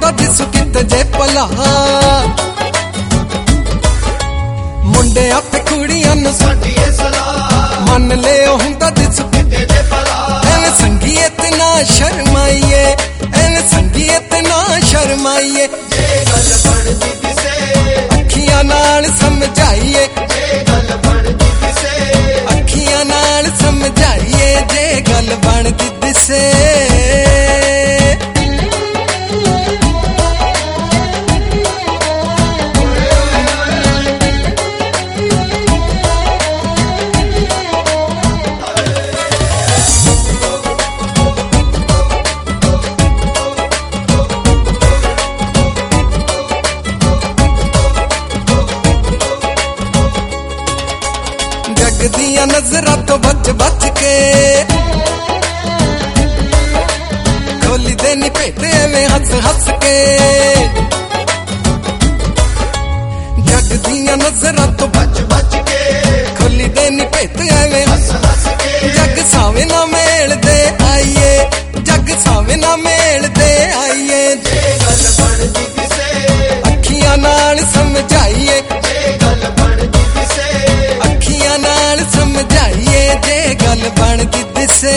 ਹੁੰਦਾ ਦਿਸੂ ਕਿਤੇ ਜੇ ਭਲਾ ਮੁੰਡਿਆਂ ਤੇ ਕੁੜੀਆਂ ਨੂੰ ਸਾਡੀ ਏ ਸਲਾਹ ਮੰਨ ਲਿਓ ਹੁੰਦਾ ਦਿਸੂ ਕਿਤੇ ਜੇ ਭਲਾ ਐਵੇਂ ਸੰਗੀਏ ਤੇ ਨਾ ਸ਼ਰਮਾਈਏ ਐਵੇਂ ਸੰਗੀਏ ਤੇ ਨਾ ਸ਼ਰਮਾਈਏ ਜੇ ਗੱਲ ਬਣਦੀ ਦਿਸੇ ਅੱਖੀਆਂ ਨਾਲ ਸਮਝਾਈਏ ਜੇ ਗੱਲ ਬਣਦੀ ਦਿਸੇ ਅੱਖੀਆਂ ਨਾਲ ਸਮਝਾਈਏ ਜੇ ਗੱਲ ਬਣਦੀ ਦਿਸੇ जग दियां नजरां तो बच बच के खोली देनी भेट एवें हस हस के जग दियां नजरां तो बच बच के खोली देनी भेट एवें हस हस के जग सावे ना मेल दे आइए जग सावे ना मेल दे आइए जे गल बनदी दिसे अखियां नाल समझाइए जे गल बनदी दिसे अखियां नाल समझाइए जे गल बनदी दिसे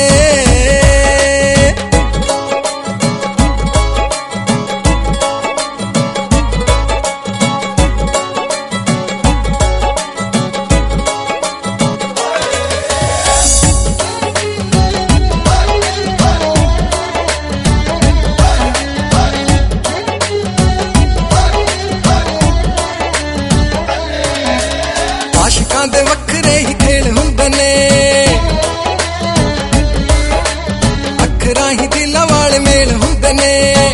आशिकां दे वखरे ही खेल हुंदे ने अखरां ही दिलां वाले मेल हुंदे ने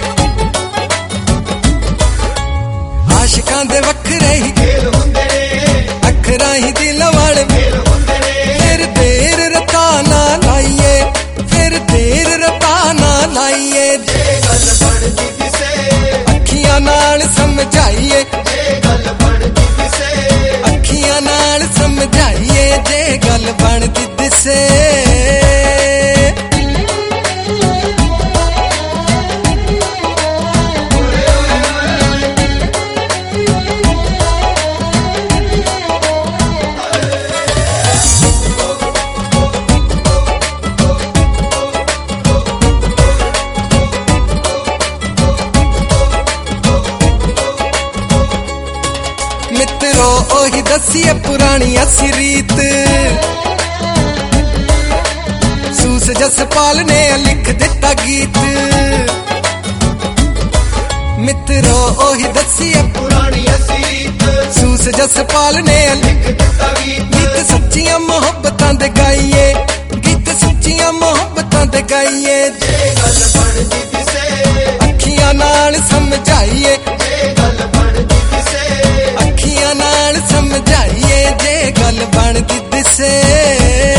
आशिकां दे वखरे ही खेल हुंदे ने अखरां ही दिलां वाले खेल हुंदे ने फिर देर रता ना लाइए फिर देर रता ना लाइए जे गल बनदी दिसे अखियां नाल समझाइए जे गल बनदी दिसे अखियां नाल समझाइए जे गल बनदी दिसे मित्रो ओही दसिए पुरानी असी रीत सूस जसपाल ने लिख दिता गीत मित्रो ओही दसिए पुरानी असीत सूस जसपाल ने लिख दिता गीत गीत सच्चियां मोहब्बतां दे गाइए गीत सच्चियां मोहब्बतां दे गाइए जे गल बनदी दिसे अखियां नाल समझाइए जे गल बनदी दिसे अखियां नाल समझाइए जे गल बनदी दिसे